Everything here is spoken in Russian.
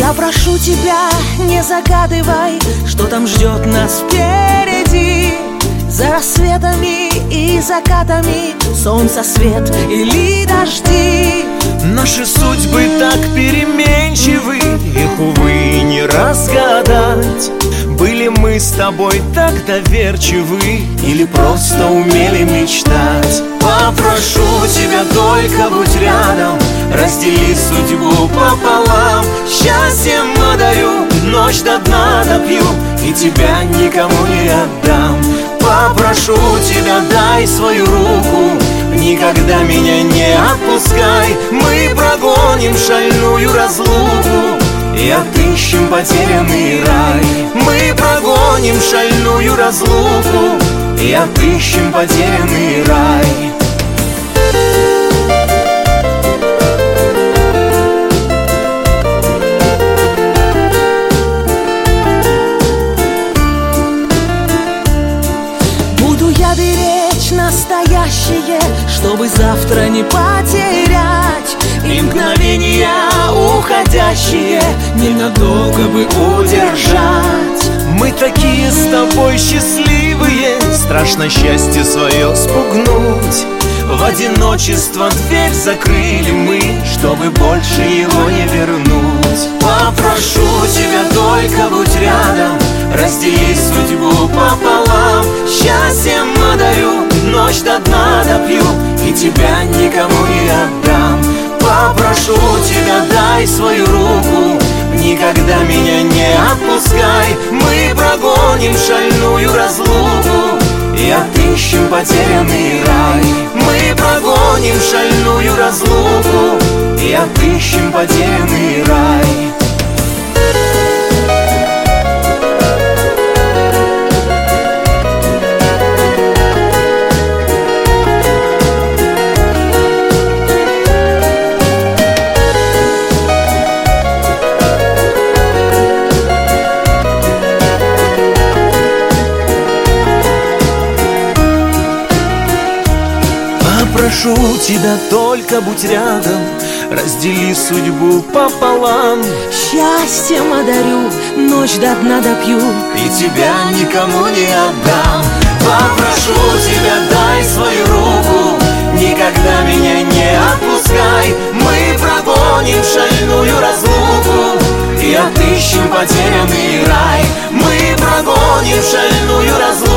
Я прошу тебя, не загадывай, что там ждет нас впереди. За рассветами и закатами, солнца свет или дожди. Наши судьбы так переменчивы, их, увы, не разгадать. Были мы с тобой так доверчивы или просто умели мечтать? Попрошу тебя, только будь рядом, раздели судьбу пополам. Счастьем одарю, ночь до дна допью и тебя никому не отдам. Попрошу тебя, дай свою руку, никогда меня не отпускай. Мы прогоним шальную разлуку и отыщем потерянный рай. Мы прогоним шальную разлуку и отыщем потерянный рай. Буду я беречь настоящее, чтобы завтра не потерять. И мгновения уходящие ненадолго бы удержать. Мы такие с тобой счастливые, страшно счастье свое спугнуть. В одиночество дверь закрыли мы, чтобы больше его не вернуть. Попрошу тебя, только будь рядом, раздели судьбу пополам. Счастьем одарю, ночь до дна допью и тебя никому не отдам. Попрошу тебя, дай свою руку, никогда меня не отпускай. Мы прогоним шальную разлуку и отыщем потерянный рай. Мы прогоним шальную разлуку и отыщем потерянный рай. Прошу тебя, только будь рядом, раздели судьбу пополам. Счастьем одарю, ночь до дна допью и тебя никому не отдам. Попрошу тебя, дай свою руку, никогда меня не отпускай. Мы прогоним шальную разлуку и отыщем потерянный рай. Мы прогоним шальную разлуку